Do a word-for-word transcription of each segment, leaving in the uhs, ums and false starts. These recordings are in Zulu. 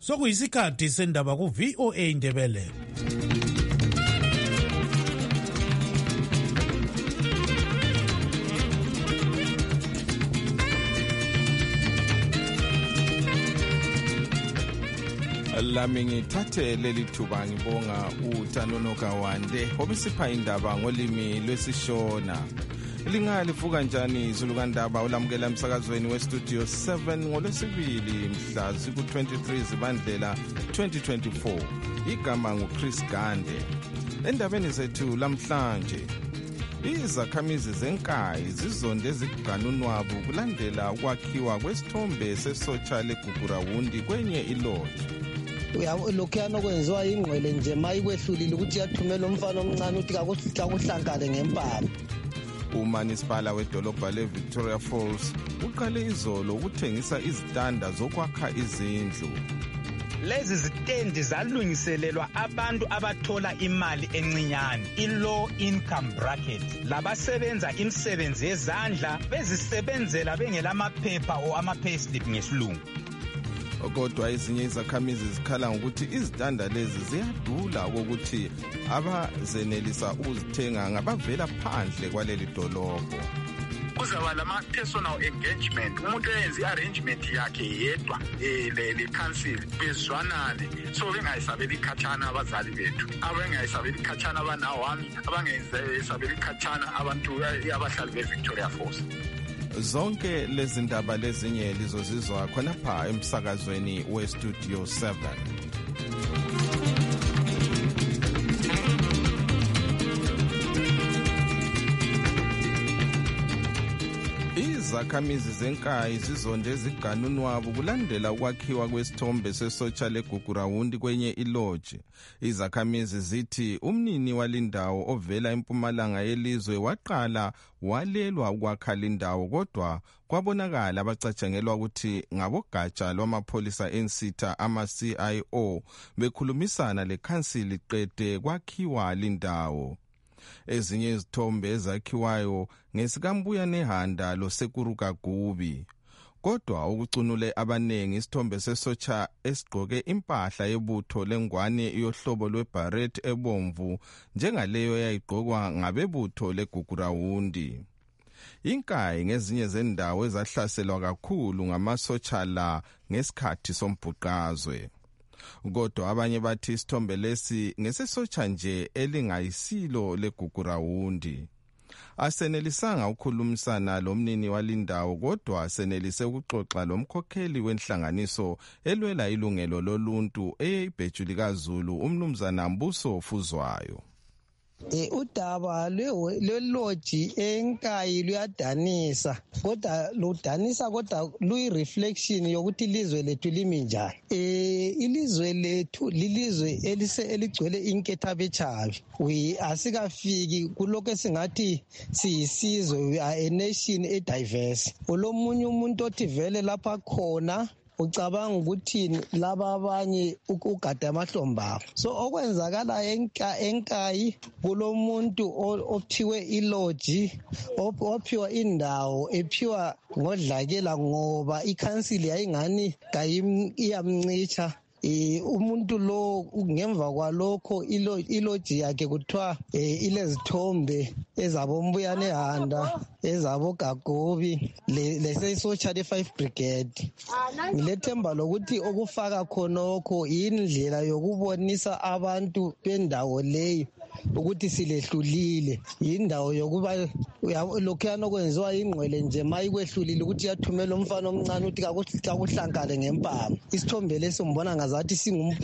sokuyisikhathi sendaba ku V O A Ndebele. Lami ngithathe leli thuba ngibonga uTanonoka Wande obisipha indaba ngolimi lwesishona. Lingalivuka njani izulukandaba olamukela emsakazweni westudio seven ngolwesibili mhla ziku twenty-three Zibandlela twenty twenty-four. Igama nguChris Gande. Endabeni zethu lamhlanje, izakhamizi zenkayi zizonde eziganunwabu kulandela ukwakhiwa kwesithombe sesotsha leGugurawundi kwenye ilodge. Lokhuyana okwenziwa ingqwele nje mayikwehlulile ukuthi yathumela umfana omncane ukuthi kakuhlankale ngempama. Umanisipala wedolobha leVictoria Falls uqale izolo ukuthengisa izitanda zokwakha izindlu. Lezi zitendi zalungiselelwa abantu abathola imali encinyane, i-low income bracket, labasebenza imisebenzi yezandla bezisebenzela bengelamaphepha o ama-payslip ngesilungu. Kodwa ezinye izakhamizi zikhala ngokuthi izitanda lezi ziyadula ukuthi abazenelisa ukuzithenga ngabavela phandle kwaleli dolobho. Kuzaba lama personal engagement, umuntu eyenza i-arrangement yakhe yedwa le council bezwanane, so bengayisabeli khatshana abazali bethu, abengayisabeli khatshana abanawami, abangayisabeli khatshana abantu abahlali beVictoria Falls. Zonke lezi ndaba lezinye lizozizwa khonapha emsakazweni westudio seven. Izakhamizi zenkayi zizonde eziganunwabu kulandela ukwakhiwa kwesithombe sesotsha leGugurawundi kwenye ilodge. Izakhamizi zithi umnini walindawo ovela empumalanga yelizwe waqala walelwa ukwakha lindawo, kodwa kwabonakala abacatshangelwa ukuthi ngabogatsha lwamapholisa ensitha ama-C I O bekhulumisana lekhansili qede kwakhiwa lindawo. Ezinye izithombe ezakhiwayo ngesikambuya nehanda loSekuruka Gubi. Kodwa ukucunule abanengi isithombe sesotsha esigqoke impahla yebutho lengwane yohlobo lweBaret ebomvu njengaleyo yayigqokwa ngabebutho leGugurawundi. Inkayi ngezinye zendawo ezahlaselwa kakhulu ngamasotsha la ngesikhathi sombhuqazwe. Kodwa abanye bathi isithombe lesi ngesesotsha nje elingayisilo leGugurawundi. Asenelisanga ukukhulumisana lomnini walindawo, kodwa asenelise ukuxoxa lomkhokheli wenhlanganiso elwela ilungelo loluntu eyibhejuli kaZulu umnumzana Mbuso Fuzwayo. Eh udaba lweloji enkayi luyadanisa, kodwa ludanisa kodwa luyi-reflection yokuthi ilizwe lethu limi njani. Eh ilizwe lethu lilizwe elise eligcwele inketha bechabi. We asikafiki kuloko esingathi siyisizwe, we are a nation e diverse. Ulomunye umuntu othi vele lapha khona ucabanga ukuthi laba abanye ugada amahlomba. So okwenzakala enka enkayi kulomuntu ophiwe iloji, ophiwa indawo, ephiwa ngodlakela ngoba ikhansili yayingani iyamncicha. Eh umuntu lo ngemva kwalokho iloji yakhe kuthiwa ilezithombe ezabombuyane handa, ezabo Gagobi lesesotsha le-five brigade. Ngilethemba lokuthi okufaka khonokho indlela yokubonisa abantu bendawo leyo ukuthi silehlulile, indawo yokuba lokhuyana okwenziwa ingqwele nje mayikwehlulile ukuthi yathumela umfana omncane ukuthi kakuhlankale ngempama. Isithombe leso mbona ngazathi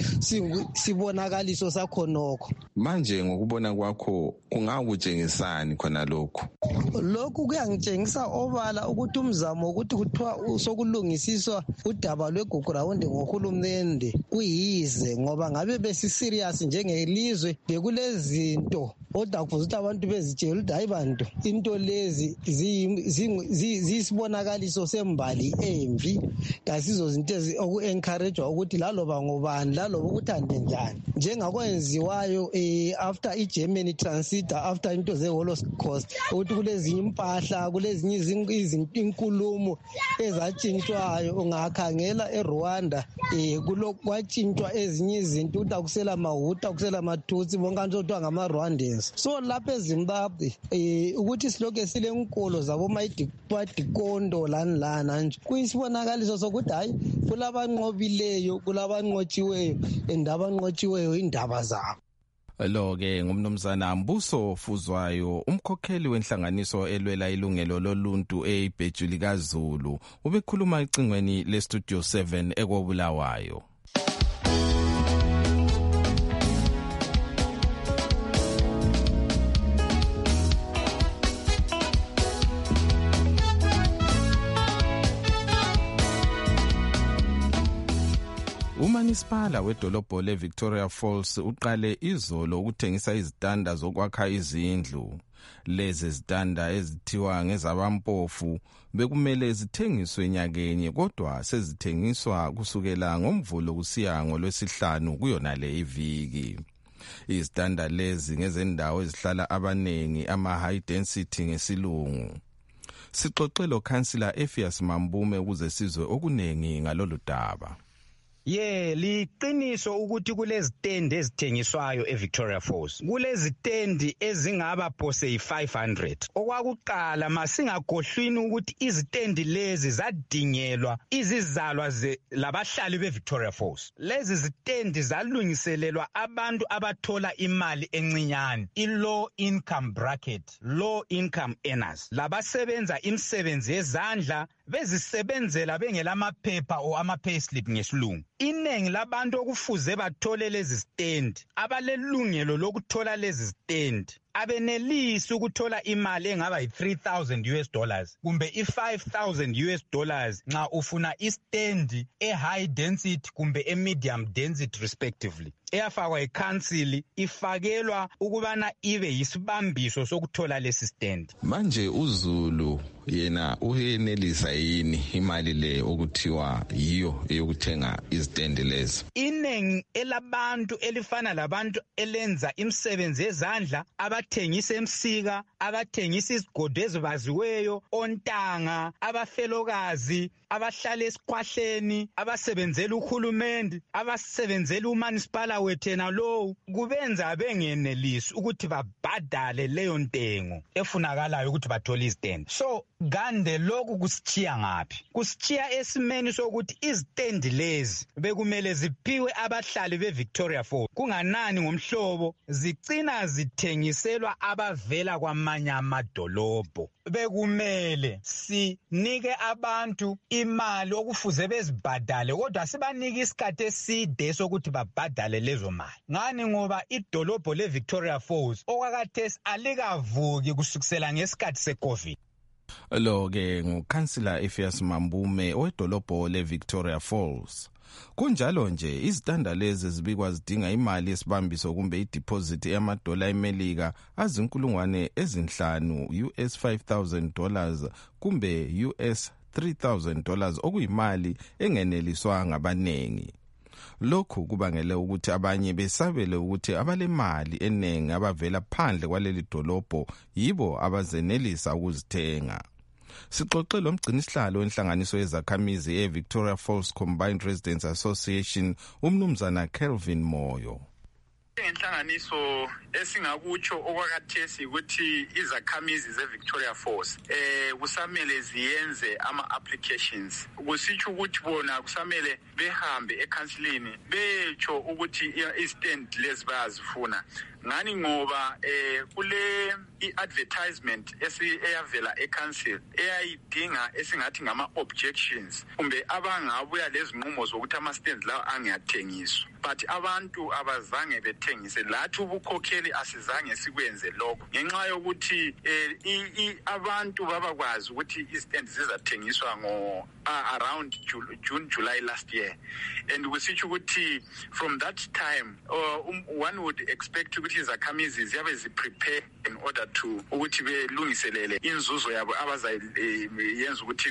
sibonakaliso sakhonokho. Manje ngokubona kwakho kungakutshengisani khona lokho? Lokhu kuyangitshengisa obala ukuthi umzamo ukuthi kuthiwa sokulungisiswa udaba lweGugurawundi ngohulumende kuyize, ngoba ngabe besi serious njengelizwe bekulezi zinto kodwa kufuze ukuthi abantu bezitshela ukuthi hayi bantu into lezi ziyisibonakaliso sembali embi kasizo zinto oku-encouragewa ukuthi laloba ngobani laloba ukuthande njani njengakwenziwayo um after i-Germany transiter after into ze-Holocaust ukuthi kulezinye impahla kulezinye inkulumo ezatshintshwayo ungakhangela eRwanda um kwatshintshwa ezinye izinto ukuthi akusela mahuta akusela mathutsi bonke abantu okuthiwa ngama-Rwandans. So lapha eZimbabwe um ukuthi silokhu silenkolo zabomadikondo lani lana nje kuyisibonakaliso sokuthi hayi kulabanqobileyo kulabanqotshiweyo and abanqotshiweyo indaba zabo. Lo-ke ngumnumzana Mbuso Fuzwayo, umkhokheli wenhlanganiso elwela ilungelo loluntu eBhejuli kaZulu, ubekhuluma ecingweni leStudio seven ekobulawayo. Umanisipala wedolobho leVictoria Falls uqale izolo ukuthengisa izitanda zokwakha izindlu. Lezi zitanda ezithiwa ngezabampofu bekumele zithengiswe nyakenye kodwa sezithengiswa kusukela ngoMvulo kusiya ngoLwesihlanu kuyona le iviki. Izitanda lezi ngezendawo ezihlala abanengi ama-high density ngesilungu. Sixoxelo Councillor Ephias Mambume ukuze sizwe okunengi ngalolu daba. Ye liqiniso ukuthi kulezitendi ezithengiswayo eVictoria Falls. Kulezitendi ezingaba phose five hundred. Okwakuqala masingagohlwini ukuthi izitendi lezi zadingelwa izizalwa ze labahlali beVictoria Falls. Lezi zitendi zalungiselelwa abantu abathola imali encinyane, i-low income bracket, low income earners. Labasebenza imisebenzi yezandla bezisebenzela bengelamaphepha o ama-payslip ngesilungu. Inengi labantu okufuze bathole lezi stendi abalelungelo lokuthola lezi stendi abenelisi ukuthola imali engaba yi-three thousand US dollars kumbe i-five thousand US dollars nxa ufuna istendi e-high density kumbe e-medium density respectively. Eyafakwa iCouncil ifakelwa ukubana ibe yisibambiso sokuthola lesi stendi. Manje uZulu yena uyenelisa yini imali le okuthiwa yiyo eyokuthenga istendi lezi? Inengi elabantu elifana labantu elenza imisebenzi yezandla, abathengisa emsika, abathengisa izigodo ezibaziweyo, ontanga, abafelokazi, abahlala esikhwahleni, abasebenzela uhulumende, abasebenzela umanisipala wethena lo, kubenza bengenelisi ukuthi babhadale leyo ntengo efunakalayo ukuthi bathole istendi. So gande lokhu kusithiya ngaphi? Kusithiya esimeni sokuthi izitendi lezi bekumele ziphiwe abahlali beVictoria Falls. Kunganani ngomhlobo zigcina zithengiselwa abavela kwamanye amadolobho. Bekumele sinike abantu imali okufuze bezibhadale kodwa sibanike isikhathi eside sokuthi babhadale lezo mali. Ngani ngoba idolobho leVictoria Falls okwakhathesi alikavuki kusukisela ngesikhathi seCovid. Lo-ke nguCouncillor Ephias Mambume owedolobho leVictoria Falls. Kunjalo nje izitanda lezi zibikwa zidinga imali yesibambiso kumbe ideposit yamadola eMelika azinkulungwane ezinhlanu U S five thousand dollars kumbe U S three thousand dollars okuyimali engeneliswa ngabanengi. Lokhu kubangele ukuthi abanye besabele ukuthi abalemali enengi abavela phandle kwaleli dolobho yibo abazenelisa ukuzithenga. Sixoxe lo mgcinisihlalo wenhlanganiso yezakhamizi eVictoria Falls Combined Residents Association umnumzana Kelvin Moyo. Inhlanganiso esingakutsho okwakhathesi ukuthi izakhamizi zeVictoria Falls eh kusamele ziyenze ama applications. Kusitsho ukuthi bona kusamele behambe eCouncilini becho ukuthi istand lezi bayazifuna. Ngani ngoba eh kule i-advertisement eyavela e-council eyayidinga esingathi ngama-objections kumbe abangabuya lezinqumo zokuthi ama-stands lawo angiyathengiswa, but abantu abazange bethengise. Lathi ubukhokheli asizange sikwenze lokho ngenxa yokuthi eh, abantu babakwazi ukuthi i-stands zizathengiswa ngo uh, around June, June, July last year, and kusitsho ukuthi from that time uh, um, one would expect ukuthi izakhamizi ziyabe ziprepare in order to ukuthi belungiselele inzuzo yabo abazayenza ukuthi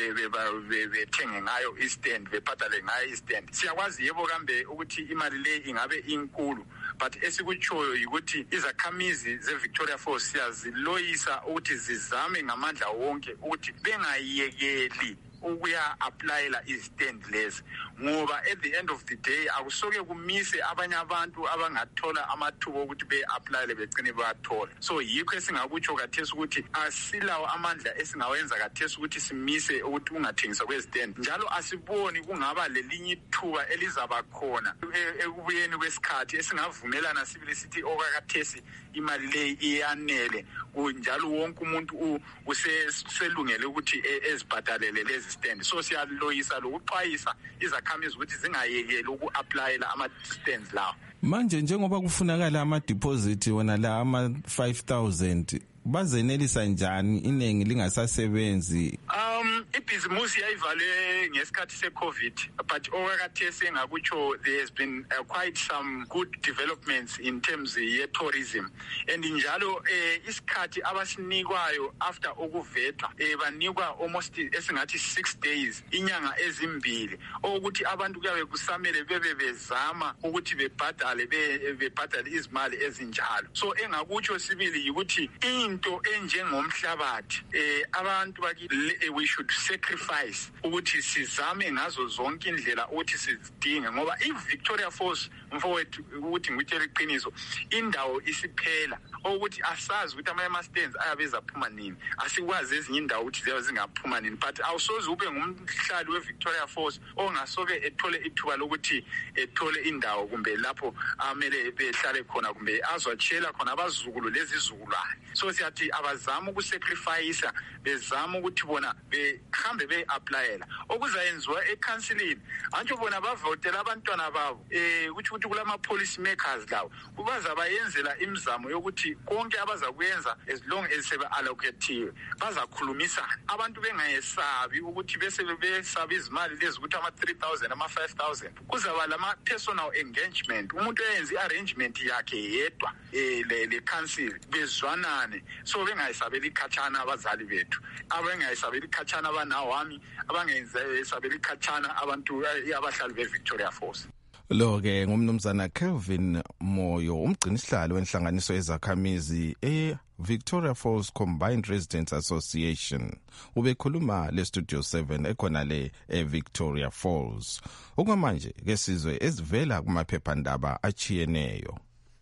bethenge ngayo i-stand, bebhadale ngayo i-stand. Siyakwazi yebo kambe ukuthi imali le ingabe inkulu, but esikutshoyo ukuthi izakhamizi ze-Victoria Falls siyaziloyisa ukuthi zizame ngamandla wonke ukuthi bengayekeli ukuya applyela i-stand lezi, ngoba at the end of the day akusoke kumise abanye abantu abangathola amathuba ukuthi be-applyele begcine bathola. So yikho esingakutsho kathesi ukuthi asilawo amandla esingawenza kathesi ukuthi simise ukuthi ungathengiswa kwe-stand, njalo asiboni kungaba lelinye ithuba elizaba khona ekubuyeni kwesikhathi esingavumelana sibili sithi okakathesi imali le iyanele, njalo wonke umuntu uselungele ukuthi ezibhadalele lezi stand. So siyaloyisa lokuxwayisa izakhamizi ukuthi zingayekeli uku-applyela ama-stands lawo. Manje njengoba kufunakala ama-deposit wona la ama-five thousand, bazenelisa njani inengi lingasasebenzi? Um ibhizimusi yayivale ngesikhathi se-COVID, but okakathesi engakutsho there has been uh, quite some good developments in terms ye-tourism, and njalo eh, isikhathi abasinikwayo after ukuvethwa eh, banikwa almost esingathi six days, inyanga ezimbili, ukuthi abantu kuyabe kusamele bebe bezama ukuthi bebhadale bebhadale izimali ezinjalo. So engakutsho sibili ukuthi into enjengomhlabathi eh abantu bakithi we should sacrifice ukuthi sizame ngazo zonke indlela ukuthi sidinge, ngoba i-Victoria Falls mfowethu ukuthi ngitshela iqiniso indawo isiphela ukuthi asazi ukuthi ama-stands ayabeza phuma nini, asikwazi ezinye indawo ukuthi ziyabe zingaphuma nini, but awusoze ube ngumhlali we-Victoria Falls ongasoke ethole ithuba lokuthi ethole indawo kumbe lapho amele behlale khona kumbe azwatshela khona abazukulu lezizukulwane. So siyathi abazama ukusacrifice, bezama ukuthi bona behambe be-applyela okuzayenziwa ecounsilini, antsho bona bavotela abantwana babo eh ukuthi ukuthi kulama-policy makers lawo bazabayenzela imizamo yokuthi konke abazakuyenza as long as sebe-allocatiwe bazakhulumisana, abantu bengayesabi ukuthi bese besaba izimali lezi ukuthi ama-three thousand ama-five thousand. Kuzaba lama-personal engagement, umuntu eyenza i-arrangement yakhe yedwa eh le council bezwanane, so bengayisabeli ikhatshana abazali bethu, abengayisabeli ikhatshana abanawami, abangayisabeli ikhatshana abantu abahlali be-Victoria Falls. Lo ke ngumnumzana Kelvin Moyo, umgcinisihlalo wenhlanganiso yezakhamizi e-Victoria Falls Combined Residents Association. Ubekhuluma le Studio seven ekhona le e-Victoria Falls. Okwamanje ke sizwe ezivela kumaphephandaba achiyeneyo.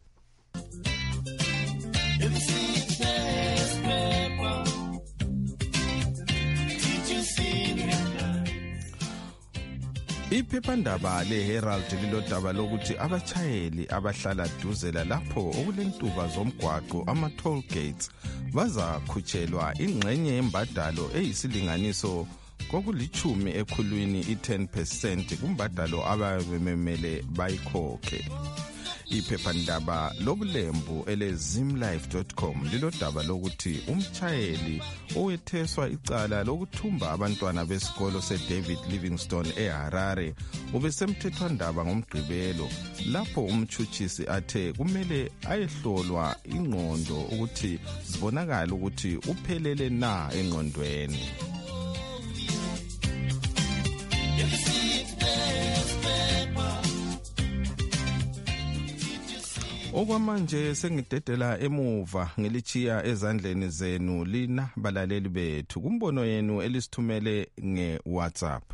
Iphephandaba le-Herald lilodaba lokuthi abachayeli abahlala duzela lapho okulentuba zomgwaqo ama-toll gates bazakhutshelwa ingxenye yembadalo eyisilinganiso kokulithumi ekhulwini i-ten percent kumbadalo ababemele bayikhokhe. Iphephandaba lobulembu ele zimlife dot com lilodaba lokuthi umchayeli owetheswa icala lokuthumba abantwana besikolo se-David Livingstone eHarare ubesemthethwandaba ngomgqibelo, lapho umtshutshisi athe kumele ayehlolwa ingqondo ukuthi zibonakala ukuthi uphelele na engqondweni. Okwamanje sengidedela emuva ngelichiya ezandleni zenu lina balaleli bethu kumbono yenu elisithumele nge-WhatsApp.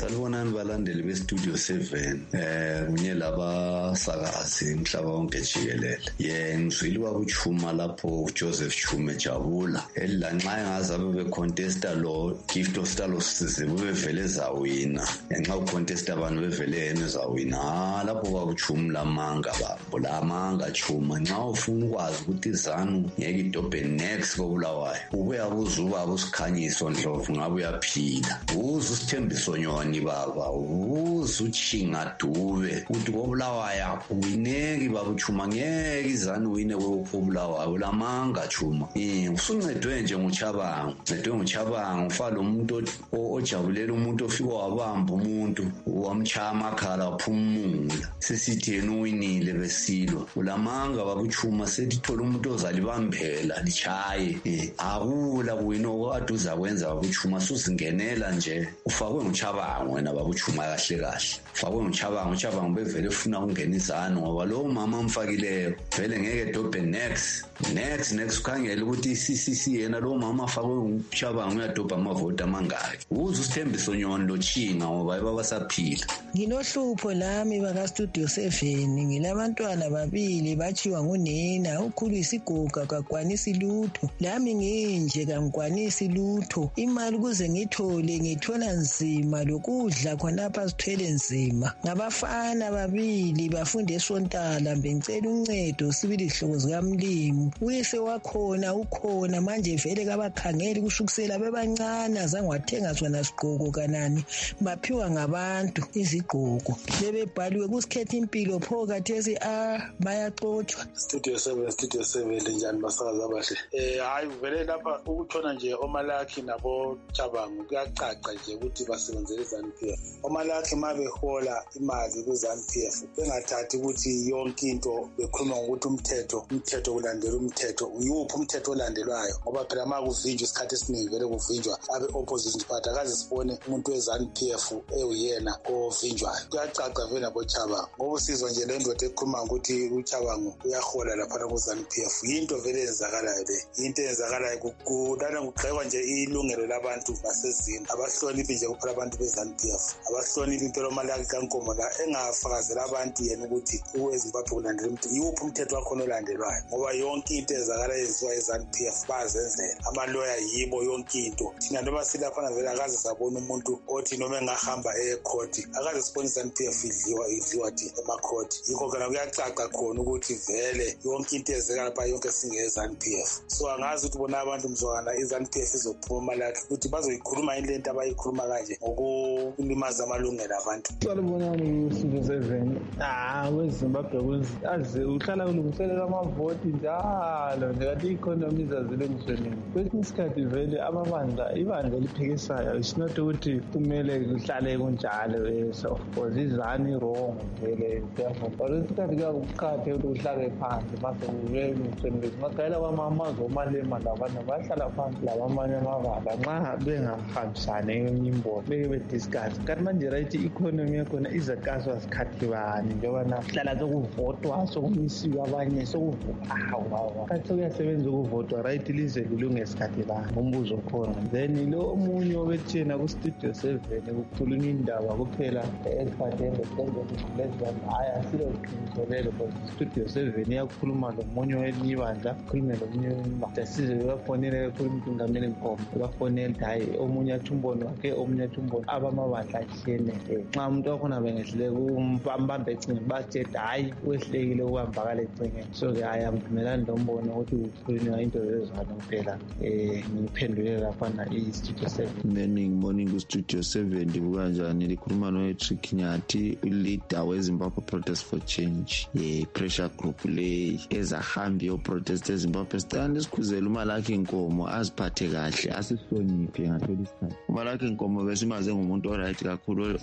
Salibonani balandeli bestudio seven eh kunye laba sakazi umhlaba wonke jikelele. Ye ngizwile kwakuchuma lapho Joseph Chume Jabula elanxa engazabe be contesta lo gift of star lo size bevele zawina. Enxa u contesta abantu bevele yena zawina. Lapho kwakuchuma lamanga babo lamanga chuma nxa ufuna ukwazi ukuthi izanu ngeke idobhe next kobulawayo. Ubuya buzuba abusikhanyiso Ndlovu ngabe uyaphila. Uzu sithembiso nyoni baba uzu chinga dube uthi kobulawayo uyineki baba uchuma ngeke izanu wine kobulawayo lamanga chuma. Eh usuncedwe nje nguChabangu. Ncedwe nguChabangu ufala umuntu ojabulela umuntu ofika wabamba umuntu wamchaya amakhala waphumula. Sesithi yena uwinile besilwa. Ulamanga baba uchuma setithola umuntu ozalibambela lichaye. Eh akula kuwino kade uzakwenza baba uchuma suzingenela nje ufakwe nguChabangu wena baba uchuma kahle kahle. Ufakwe nguChabangu uChabangu bevele ufuna ukungena izanu ngoba lo mama amfakileyo vele ngeke dobhe next next next ukhangela ukuthi C C C yena lo mama afakwe nguChabangu uyadobha amavoti amangaki. Uzu sithembiso nyoni lo chinga ngoba baba saphila. Nginohlupho lami baka studio seven ngilabantwana babili bachiwa ngunina ukhulu isigoga kakwanisi lutho lami nginje kangikwanisi lutho imali kuze ngithole ngithola nzima lokudla khonapha sithwele nzima ngabafana babili bafunde esontala bengicela uncedo sibili hlobo zikamlimi uyise wakhona ukhona manje vele kabakhangeli kushukusela bebancane azange wathenga sona sigqoko kanani baphiwa ngabantu izigqoko bebebhaliwe kusikhetha impilo pho kathesi a bayaxothwa. Studio seven Studio seven njani basakaza abahle eh hayi vele lapha ukutshona nje omalakhi nabo Chabangu kuyacaca nje ukuthi basebenzele iZANU-P F. Omalakhi mabehola imali kuZANU-P F bengathathi ukuthi yonke into bekhuluma ngokuthi umthetho umthetho ulandela umthetho uyuphi umthetho olandelwayo ngoba phela ma kuvinjwa isikhathi esiningi vele kuvinjwa abe opposition party akaze sibone umuntu weZANU-P F eyena ovinjwayo. Kuyacaca vele nabo Chabangu ngoba usizwa nje le ndoda ekhuluma ukuthi uChabangu uyahola lapha kuZANU-P F into vele yenzakalayo le into yenzakalayo kudala ngugxekwa nje ilungelo labantu basezini abahloniphi nje kuphela abantu beZANU-P F abahloniphi impilo malaki kaNkomo la engafakazela abantu yena ukuthi uweZimbabwe kulandela umthetho yiwuphi umthetho wakhona olandelwayo ngoba yonke into ezakala yenziwa eZANU-P F bazenzela amaloya yibo yonke into thina noma silapha vele akaze sabona umuntu othi noma engahamba ecourt akaze sibone iZANU-P F idliwa idliwa thi emacourt yikho kana kuyacaca khona ukuthi vele yonke into ezekala lapha yonke singeZANU-P F. So angazi ukuthi bona abantu mzwana iZANU-P F izophuma lakhe ukuthi bazoyikhuluma into abayikhuluma kanje ngokulimaza amalungelo abantu. Salibonani uSizo seven ah weZimbabwe aze uhlala ulungiselela amavoti njalo nje kanti economy izazilungisweni kwesinye isikhathi vele amabandla ibandla eliphikisayo it's not ukuthi kumele kuhlale kunjalo yes of course izani wrong vele therefore isikhathi kuyakuqhathe ukuthi uhlale phansi mase ulungisweni ngakhala kwamamazo malema labantu bahlala phansi labamanye amabandla nxa bengahambisane imbono beke bediscuss kanti manje right economy yakhona izakazwa sikhathi bani njengoba nahlala sokuvotwa sokumisiwa abanye sokuvuka kanti sokuyasebenza ukuvotwa right lize lilunge sikhathi bani umbuzo khona then lo omunye obethena ku studio seven ukukhuluma indaba kuphela esikhatheni lesikhathi aya silo ngizolelo ku studio seven yakhuluma lo munye welibandla khulume lo munye ibandla size bafonele khuluma uNgameli Nkomo bafonele hayi omunye athumbono wakhe omunye athumbono abamabandla ahlene nxa umuntu wakhona bengehlele kumbamba ecinga bathethe hayi wehlekile ukuhamba kale ecinga so ke ayamvumelani lombono ukuthi ukhulunywa into ezizwana kuphela eh ngiphendule lapha na i-studio seven. Morning morning ku studio seven ndibuka njani likhuluma no Trick Nyathi leader weZimbabwe Protest for Change eh pressure group le ezahambi yo protest eZimbabwe stand isikhuzela umalakhi Nkomo aziphathe kahle asihloniphe ngathola isikhathi umalakhi Nkomo besimaze ngumuntu oright kakhulu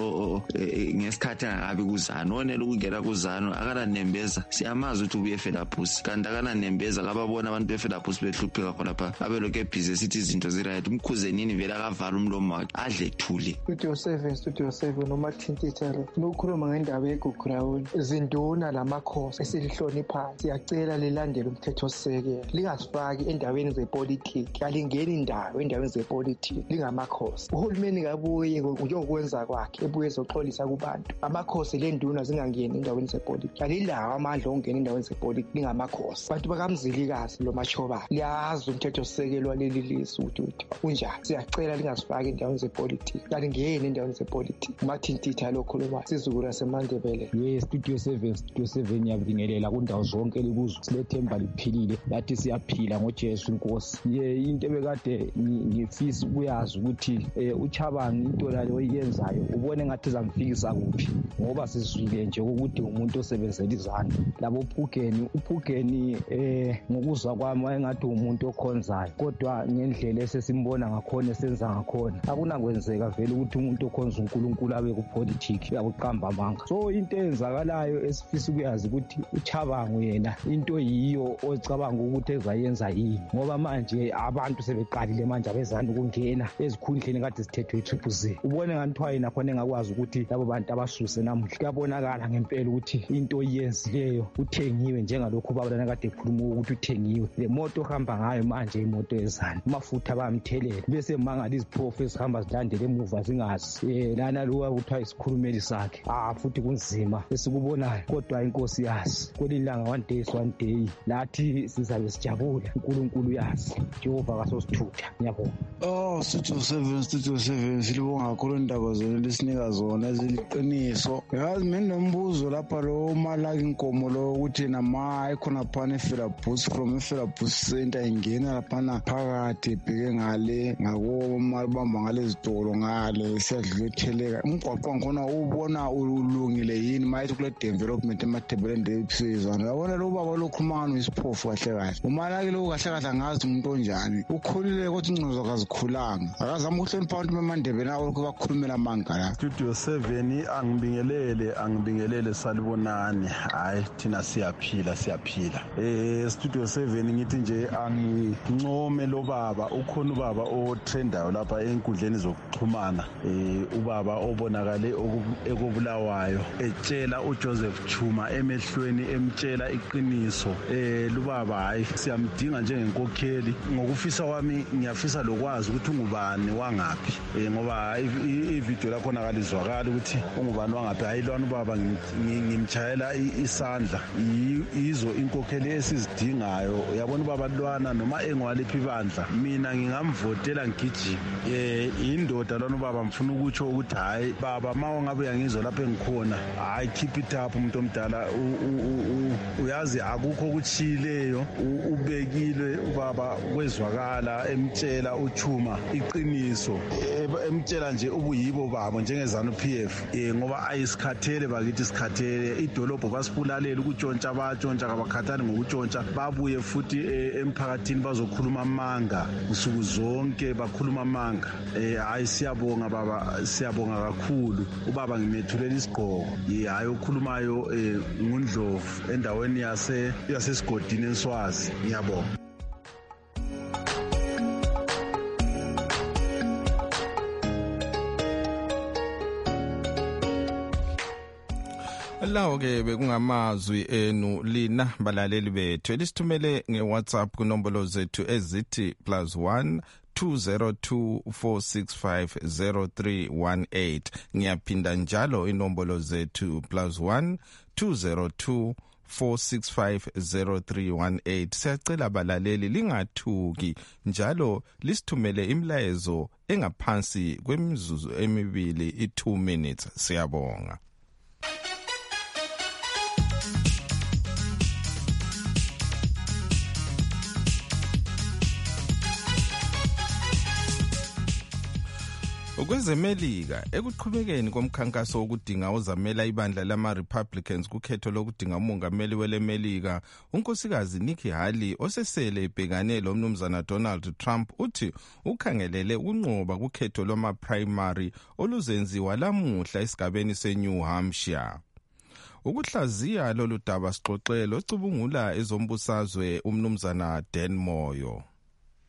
ngesikhathi angabi kuzano onele ukungena kuzano akala nembeza siyamazi ukuthi ubuye Felaphusi kanti akana nembeza kababona abantu beFelaphusi behlupheka khona lapha abeloke busy sithi izinto ziright umkhuzenini vela akavala umlomo wakhe adle thule. Studio seven Studio seven noma thintithelo nokukhuluma ngendaba yeGugurawuni izinduna lamakhosi esilihlonipha siyacela lilandele umthetho sisekelo lingasifaki endaweni zepolitiki alingeni indawo endaweni zepolitiki lingama amakhosi. Uhulumeni kabuye ukuyokwenza kwakhe ebuye ezoxolisa kubantu. Amakhosi le nduna zingangeni endaweni zepolitiki. Alilawo amandla ongena endaweni zepolitiki lingamakhosi. Abantu bakamzilikazi lo Machobane liyazi umthetho sisekelo waleli lizwe ukuthi unjani. Siyacela lingasifaki endaweni zepolitiki. Kalingeni endaweni zepolitiki. Martin Tita lo khuluma sizukulu saseMandebele. Ye Studio seven Studio seven yabingelela kundawo zonke likuzwe. Silethemba liphilile. Lathi siyaphila ngoJesu Nkosi. Ye into bekade ngifisa ukuyazi ukuthi uChabangu into lalo oyenzayo ubone ngathi zamfikisa kuphi ngoba sizwile nje ukuthi umuntu osebenzela izandla labo Phugeni uPhugeni eh ngokuzwa kwami engathi umuntu okhonzayo kodwa ngendlela esesimbona ngakhona esenza ngakhona akunakwenzeka vele ukuthi umuntu okhonza uNkulunkulu abe kupolitics yakuqamba amanga. So into eyenzakalayo esifisa ukuyazi ukuthi uChabangu yena into yiyo ocabanga ukuthi ezayenza yini ngoba manje abantu sebeqalile manje abezana ukungena ezikhundleni kade sithethwe iTriple Z. Ubone ngathiwa yena khona engakwazi ukuthi labo bantu abasuse namuhla kuyabonakala ngempela ukuthi into iyenzileyo uthengiwe njengalokho babana kade ekhuluma ukuthi uthengiwe. Le moto ohamba ngayo manje imoto ezana amafutha bamthelela bese mangala iziphofu ezihamba zilandele emuva zingazi eh lana lo ukuthiwa isikhulumeli sakhe ah futhi kunzima esikubonayo kodwa inkosi yazi kwelilanga one day one day lathi sizabe sijabula uNkulunkulu yazi Jehova kasosithutha. Ngiyabonga. Oh Studio seven Studio seven silibonga kakhulu indaba zona lesinika zona eziliqiniso. Yazi mina nombuzo lapha lo Malaki Nkomo lo ukuthi nama ikhona phana eFelabus from eFelabus center ingena lapha phakathi ebheke ngale ngako malibamba ngale zitolo ngale siyadlulotheleka umgwaqo ngkhona ubona ulungile yini mayithi kule development emathebeleni lephisizana. Yabona lo baba lokhulumana isiphofu kahle kahle uMalaki lo kahle kahle angazi umuntu onjani ukhulile kodwa ingcozo akazikhulanga akazama ukuhlonipha abantu beMandebele nawo bakhulumela amanga la. Studio seven angibingelele angibingelele salibonani hayi thina siyaphila siyaphila eh Studio seven ngithi nje angincome lo baba ukhona ubaba otrendayo lapha enkundleni zokuxhumana eh ubaba obonakale ekubulawayo etshela uJoseph Chuma emehlweni emtshela iqiniso eh lubaba hayi siyamdinga njengenkokheli ngokufisa wami ngiyafisa lokwazi ukuthi ungubani wangaphi eh ngoba ivideo lakho nakalizwakala ukuthi ungubani wangaphi hayi lwana ubaba ngimchayela isandla izo inkokheli esizidingayo yabona ubaba lwana noma engwaliphi bandla mina ngingamvotela ngigijima eh indoda lwana ubaba mfuna ukutsho ukuthi hayi baba mawo ngabe uyangizwa lapha engikhona hayi keep it up umuntu omdala uyazi akukho ukuchileyo ubekile ubaba kwezwakala emtshela uChuma iqiniso emtshela nje ubuyibo babo njengezanu P F eh ngoba ayisikhathele bakithi isikhathele idolobho basipulalela ukutshontsha abatshontsha kabakhathani ngokutshontsha babuye futhi emphakathini bazokhuluma amanga usuku zonke bakhuluma amanga eh hayi siyabonga baba siyabonga kakhulu ubaba ngimethulela isigqoko eh hayi okhulumayo eh ngundlovu endaweni yase yasesigodini eSwazi. Ngiyabonga. Lawo ke bekungamazwi enu lina balaleli bethu elisithumele ngeWhatsApp kunombolo zethu ezithi plus one two zero two four six five zero three one eight. Ngiyaphinda njalo inombolo zethu plus one two zero two four six five zero three one eight. Siyacela balaleli lingathuki njalo lisithumele imlayezo engaphansi kwemizuzu emibili i two minutes. Siyabonga. Ukwezemelika ekuqhubekeni komkhankaso wokudinga ozamela ibandla lama Republicans kukhetho lokudinga umongameli welemelika unkosikazi Nikki Haley osesele ebhekane lo mnumzana Donald Trump uthi ukhangelele ukunqoba kukhetho loma primary oluzenziwa lamuhla esigabeni seNew Hampshire. Ukuhlaziya lolu daba sixoxelo ocubungula ezombusazwe umnumzana Dan Moyo.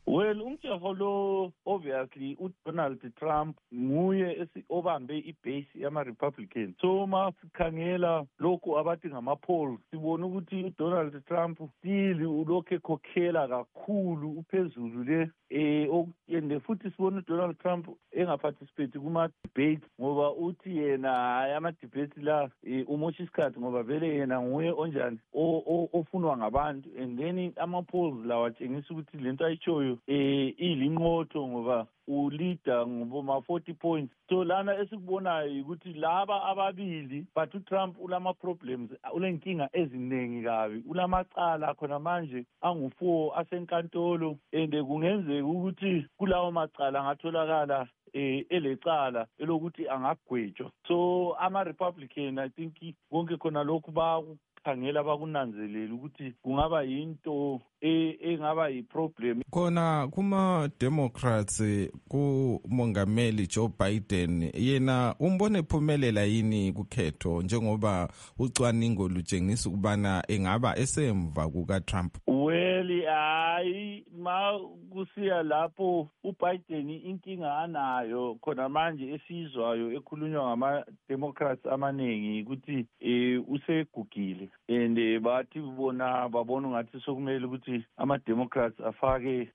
Well, umjafo lo obviously uDonald Trump nguye obambe ibase yama-Republican. So ma sikhangela lokhu abathi ngama-polls sibona ukuthi uDonald Trump still ulokhu ekhokhela kakhulu uphezulu le eh and futhi sibona uDonald Trump engaparticipate kuma-debates ngoba uthi yena ama-debates la umosha isikhathi ngoba vele yena nguye onjani ofunwa ngabantu and then ama-polls lawa atshengisa ukuthi lento ayitshoyo eh ilinqotho ngoba uleader ngoboma forty points. So lana esikubonayo ukuthi laba ababili but uTrump ulama problems ulenkinga eziningi kabi ulamacala khona manje angu four asenkantolo and kungenzeka ukuthi kulawo macala angatholakala eh elecala elokuthi angagwetshwa. So ama Republican I think konke khona lokhu ba khangela bakunanzelela ukuthi kungaba yinto engaba yiproblem khona kuma Democrats kumongameli Joe Biden yena umbone phumelela yini kukhetho njengoba ucwaningo lutshengisa ukubana engaba esemva kuka Trump. Well hayi ma kusiya lapho uBiden inkinga anayo khona manje esizwayo ekhulunywa ngama Democrats amaningi ukuthi usegugile and bathi bona babona ngathi sokumele ukuthi ama Democrats afake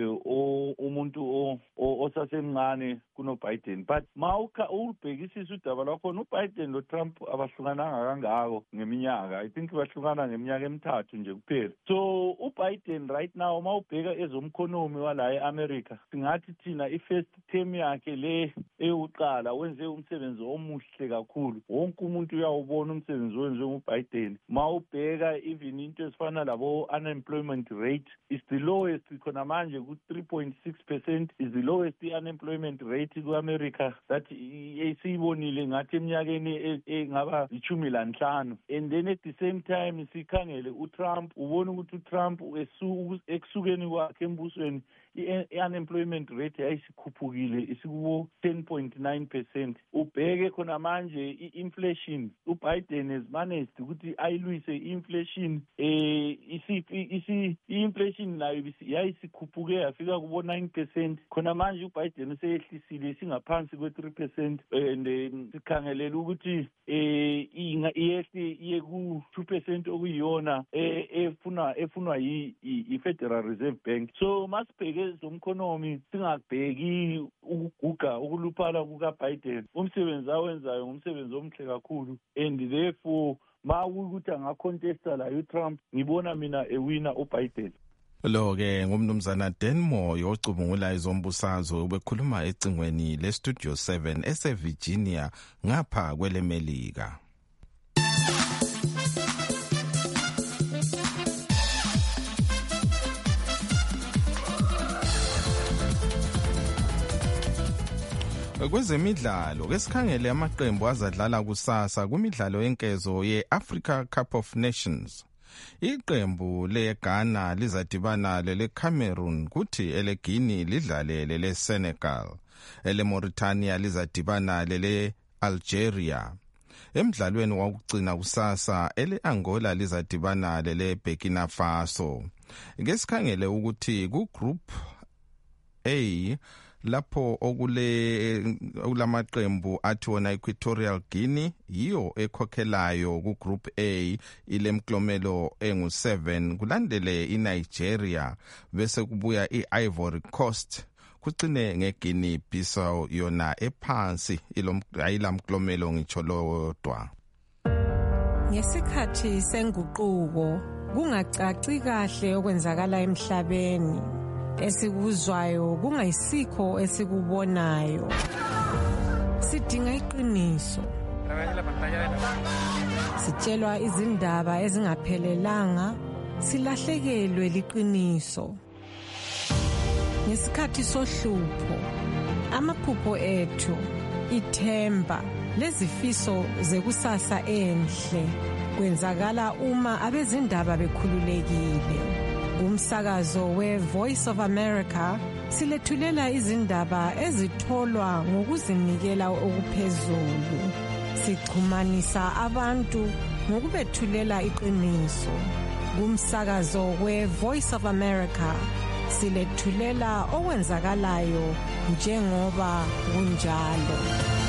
umuntu osasemncane kuno Biden but mawuka ubhekisisa udaba lwakho uBiden lo Trump abahlukananga kangako ngeminyaka. I think bahlukana ngeminyaka emithathu nje kuphela. So uBiden right now mawubheka ezomkhonomi wala eAmerica singathi thina ifirst term yakhe le eyokuqala wenze umsebenzi omuhle kakhulu. Wonke umuntu uyawubona umsebenzi wenziwe nguBiden. Mawubheka even into esifana labo unemployment rate is the lowest khona manje ku three point six percent is the lowest unemployment rate kuAmerica that esiyibonile ngathi eminyakeni engaba ichumi lanhlanu. And then at the same time sikhangele uTrump ubona ukuthi uTrump ekusukeni kwakhe embusweni i-unemployment rate yayisikhuphukile isikubo ten point nine percent. Ubheke khona manje i-inflation uBiden has managed ukuthi ayilwise i-inflation eh isi i-inflation nayo yayisikhuphukile yafika kubo nine percent. Khona manje uBiden useyehlisile singaphansi kwe three percent and sikhangelela ukuthi eh iyehli iye ku two percent okuyiyona efuna efunwa yi-Federal Reserve Bank. So masibheke zomkhonomi singabheki ukuguga ukuluphala kuka Biden umsebenzi awenzayo ngumsebenzi omhle kakhulu and therefore ma ukuthi angacontesta la uTrump ngibona mina ewina uBiden. Lo ke ngumnumzana Denmore yocubungula izombusazwe ubekhuluma ecingweni le Studio seven ese Virginia ngapha kwele Melika. Kwezemidlalo kesikhangele amaqembu azadlala kusasa kumidlalo yenkezo ye-Africa Cup of Nations. Iqembu leGhana lizadibana lele Cameroon kuthi ele Guinea lidlale lele Senegal. Ele Mauritania lizadibana lele Algeria. Emidlalweni wokugcina kusasa ele Angola lizadibana lele Burkina Faso. Ngesikhangele ukuthi ku group A lapho okule ulamaqembu athi wona Equatorial Guinea yiyo ekhokhelayo ku group A ile mklomelo engu seven kulandele iNigeria bese kubuya iIvory Coast kucine ngeGuinea Bissau yona ephansi ayila mklomelo ngicholodwa. Ngesikhathi senguquko kungacaci kahle okwenzakala emhlabeni esikuzwayo kungayisikho esikubonayo sidinga iqiniso sitshelwa izindaba ezingaphelelanga silahlekelwe liqiniso ngesikhathi sohlupho amaphupho ethu ithemba lezifiso zekusasa enhle kwenzakala uma abezindaba bekhululekile. Umsakazo we Voice of America silethulela izindaba ezitholwa ngokuzinikela okuphezulu. Sixhumanisa abantu ngokubethulela iqiniso. Umsakazo we Voice of America silethulela okwenzakalayo njengoba kunjalo.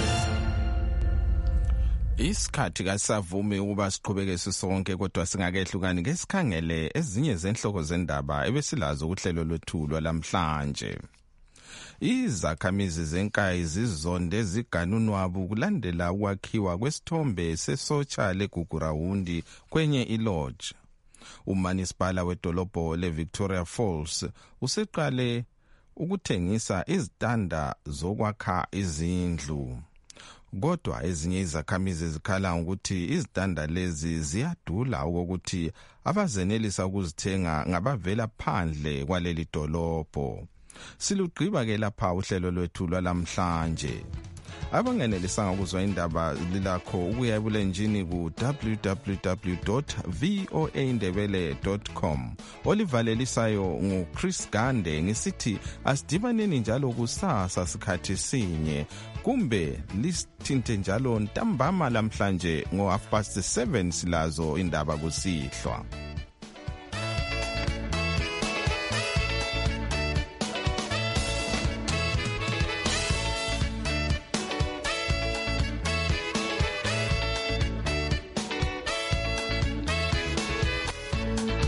Isikhathi kasavumi ukuba siqhubeke sisonke, kodwa singakehlukani ngesikhangele ezinye zenhloko zendaba ebesilazo kuhlelo lwethu lwalamhlanje. Izakhamizi zenkayi zizonde ziganunwabu kulandela ukwakhiwa kwesithombe sesotsha leGugurawundi kwenye ilodge. Umanisipala wedolobho leVictoria Falls useqale ukuthengisa izitanda zokwakha izindlu. Kodwa ezinye izakhamizi zikhala ukuthi izitanda lezi ziyadula okokuthi abazenelisa ukuzithenga ngabavela phandle kwaleli dolobho. Silugqiba ke lapha uhlelo lwethu lwalamhlanje. Abangenelisanga ukuzwa indaba lilakho ukuya ebulenjini ku w w w dot voa ndebele dot com. Olivalelisayo nguChris Gande ngisithi asidibaneni njalo kusasa sikhathi sinye, kumbe lisithinte njalo ntambama lamhlanje ngo half past seven silazo indaba kusihlwa.